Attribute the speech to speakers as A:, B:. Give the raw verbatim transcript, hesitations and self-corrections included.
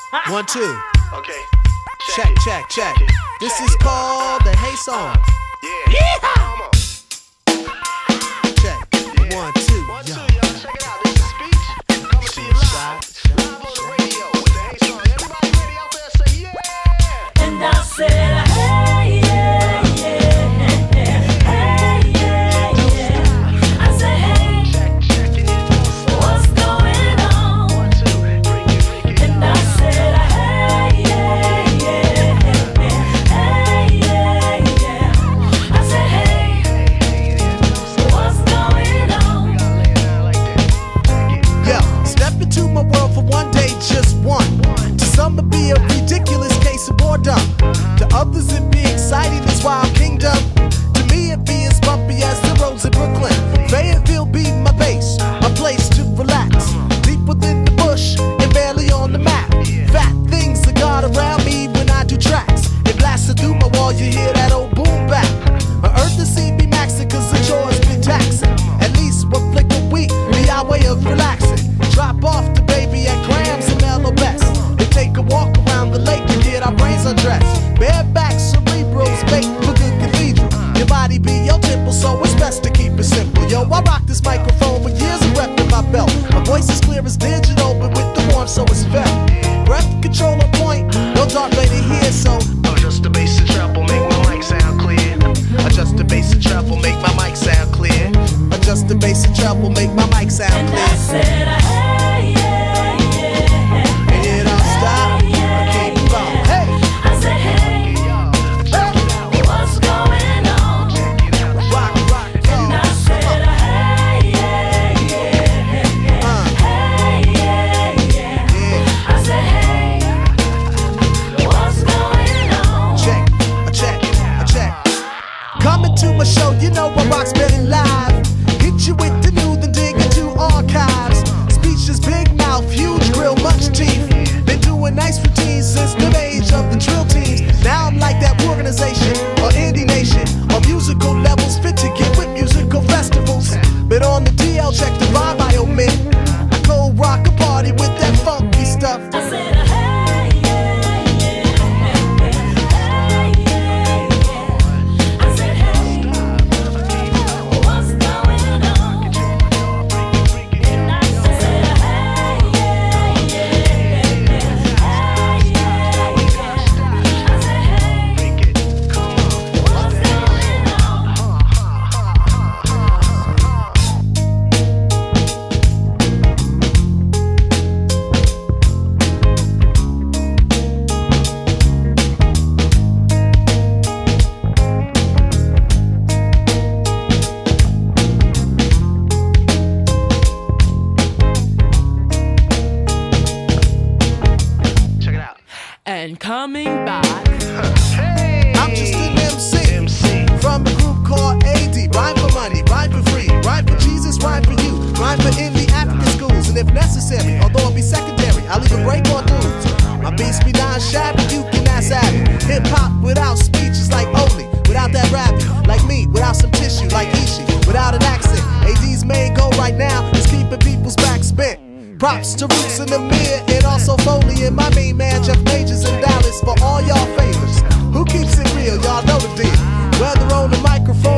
A: One, two.
B: Okay.
A: Check, check, check. check. This check is it. called the Hey Song.
B: Yeah. Yeah. Come on.
A: Check. Yeah. One, two.
B: One, two, y'all. Check it out. This is Speech. Coming to you live. Live on the radio with the Hey Song. Everybody ready out there? Say yeah.
C: And I said, hey, yeah, yeah, hey, yeah, yeah. I said, hey,
B: check, check it in.
C: What's going on?
B: One, two, freak it, freak it.
C: And I said, hey, yeah, yeah, hey, yeah, yeah. I said, hey, what's going on?
A: Yeah, step into my world for one day, just one. To some it be a ridiculous case of boredom. To others it be exciting as Wild Kingdom. To me it be as bumpy as the roads in Brooklyn. Fayetteville be my base, a place to relax. Deep within the bush and barely on the map. Fat things that got around me when I do tracks. It blasted through my wall, you hear that old boom back. My earth to see me maxing cause the chores be taxing. At least one flick a week be our way of relaxing. Drop off the baby at Grams and Mellow Best. And take a walk around the lake to get our brains undressed. Bareback cerebrals baked for good cathedral. Your body be your temple, so it's best to keep it simple. Yo, I rock this microphone with years of rep in my belt. My voice is clear as digital, but with the warmth so it's felt. Breath control on point, no dark lady here, so
B: adjust the bass and treble, make my mic sound clear.
A: Adjust the bass and treble, make my mic sound clear. Adjust the bass and treble, make my mic sound
C: and
A: clear.
C: I said, hey, yeah, yeah,
A: And it don't stop, I keep going. Hey,
C: I said, hey, what's going on?
A: rock, rock,
C: And I said, hey, yeah, yeah,
A: uh,
C: hey, yeah, yeah.
A: yeah.
C: I said, hey, what's going on?
A: Check, a check, a check. Coming to my show, you know I rock spinning live. Hit you with the new, then dig into archives. Speech is big mouth, huge grill, much teeth. Been doing nice routines since the age of the drill teams. Now I'm like that organization or indie nation. On musical levels fit to get with musical festivals. But on the D L, check the vibe I omit. I cold rock a party with that funky stuff.
C: I said, hey, yeah, yeah, hey, yeah, yeah. I said, hey, what's going on? And I said, hey, yeah, yeah, hey, yeah, yeah. I said, hey, what's going on?
B: Check it out.
D: And coming back,
B: Hey.
A: I'm just an M C.
B: M C.
A: From a group called A D. Rhyme for money, rhyme for free, rhyme for Jesus, rhyme for you, rhyme for in the African schools. And if necessary, although it be secondary, I'll even break on dudes. My beats be non shabby, you can ask Abby. Hip hop without speech is like Oli, without that rapping. Like me, without some tissue, like Ishi, without an accent. A D's main goal right now is keeping people's backs bent. Props to Roots in the mirror and also Foley and my main man Jeff Majors and Dallas for all y'all favors. Who keeps it real? Y'all know the deal. Whether on the microphone